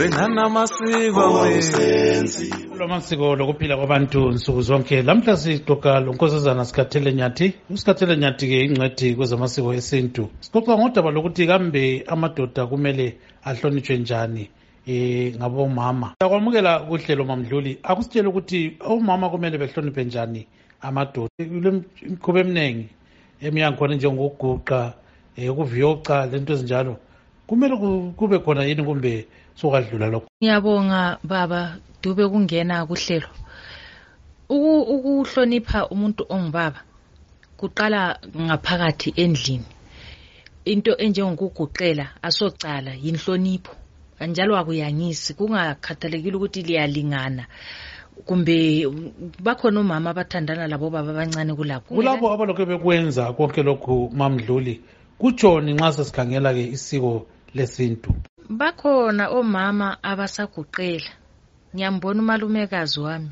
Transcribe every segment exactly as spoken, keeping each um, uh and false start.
gcinana amasiko wenzi Amasiko lokuphila kwabantu nsuku zonke. Lamhla sixoxa lonkosazana Sikhathele Nyathi. uSikhathele Nyathi ke ingcwethi kwezamasiko esintu. Sixoxa ngodaba lokuthi kambe amadoda kumele ahlonitshwe njani eh ngabomama. Akwamukela kuhlelo Mamdluli. Akusitshela ukuthi omama kumele behloniphe njani amadoda. Imikhuba eminingi emiyangi khona njengokuguqa ukuviyoca lento ezinjalo. Kumele kube khona yini kumbe sokadlula lokho? Ngiyabonga baba Dube kungena kuhlelo. Ukuhlonipha umuntu ongubaba kuqala ngaphakathi endlini. Into enjengokuguqela asocala yinhlonipho. Njalo akuyangisi kungakhathalekile ukuthi liyalingana. Kumbe bakhona omama abathandana labo baba abancane kulapho. Kulabo abalokho bekwenza konke lokhu Mamdluli. Kutshoni nxa sesikhangela ke isiko lesintu? Bakhona omama abasaguqela. Ngiyambona umalumekazi wami.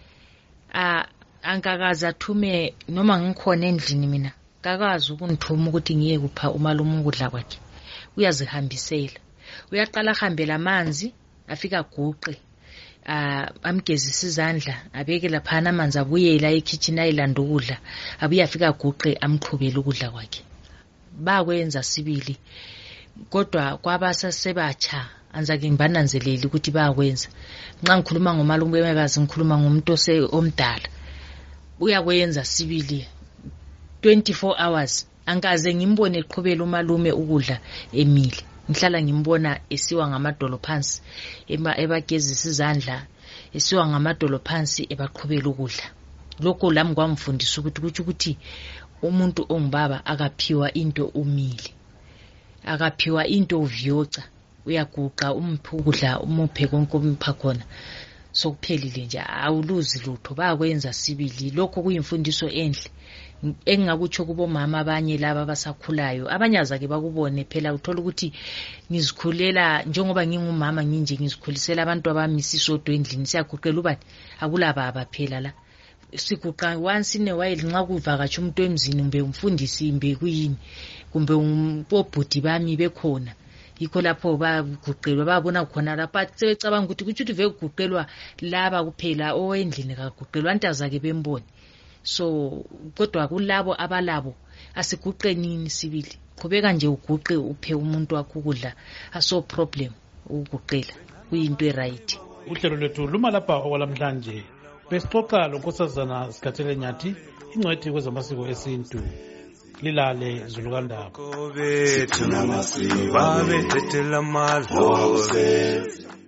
Ah angakaza athume noma ngikhona endlini mina. Kakazi ukunithuma ukuthi ngiye kupha umalume ukudla kwakhe. Uyazihambisela. Uyaqala ahambela amanzi afika aguqe. Ah amgezisa izandla abeke lapha amanzi abuyela ekitchen ayilanda ukudla. Abuye afika aguqe amqhubela ukudla kwakhe. Bakwenza sibili. Kodwa kwabasasebatsha anzake ngibananzeleli ukuthi bayakwenza. Nxa ngikhuluma ngomalume wemekazi ngikhuluma ngomuntu omdala. Uyakwenza sibili twenty-four hours. Angaze ngimbone eqhubela umalume ukudla emile. Ngihlala ngimbona esiwa ngamadolo phansi ebagezisa izandla, esiwa ngamadolo phansi ebaqhubela ukudla. Lokho lami kwamfundisa ukuthi kuthi ukuthi umuntu ongubaba akaphiwa into umile. Akaphiwa into uviyoca. Uyaguqa umphe ukudla umuphe konke umpha khona. Sokuphelile nje awuluzi lutho. Bayakwenza sibili. Lokho kuyimfundiso enhle. Engingakutsho kubomama abanye laba abasakhulayo. Abanyaza ke bakubone phela uthola ukuthi ngizikhulela njengoba ngingumama nginje ngizikhulisela abantu abami sisodwa endlini siyaguqela ubani akulababa phela la. Siguqa once in a while nxa kuvakatsha umuntu emzini kumbe umfundisi imbe kuyini kumbe umpobhudi bami bekhona. Yikho lapho baguqelwa babona khona lapha sebecabanga ukuthi kuthi uthi vekuguqelwa laba kuphela owendlini kaguqelwa antazake bembone. So kodwa kulabo abalabo asiguqenini sibili. Qhubeka nje uguqe uphe umuntu wakho ukudla aso problem ukuguqela kuyinto eright. Uhlelo lwethu luma lapha okwalamhlanje. Besixoxa lonkosazana Sikhathele Nyathi ingcwethi kwezamasiko esintu. Lilale Zulukandaba. Kobe thina masiko babe thethela madlozi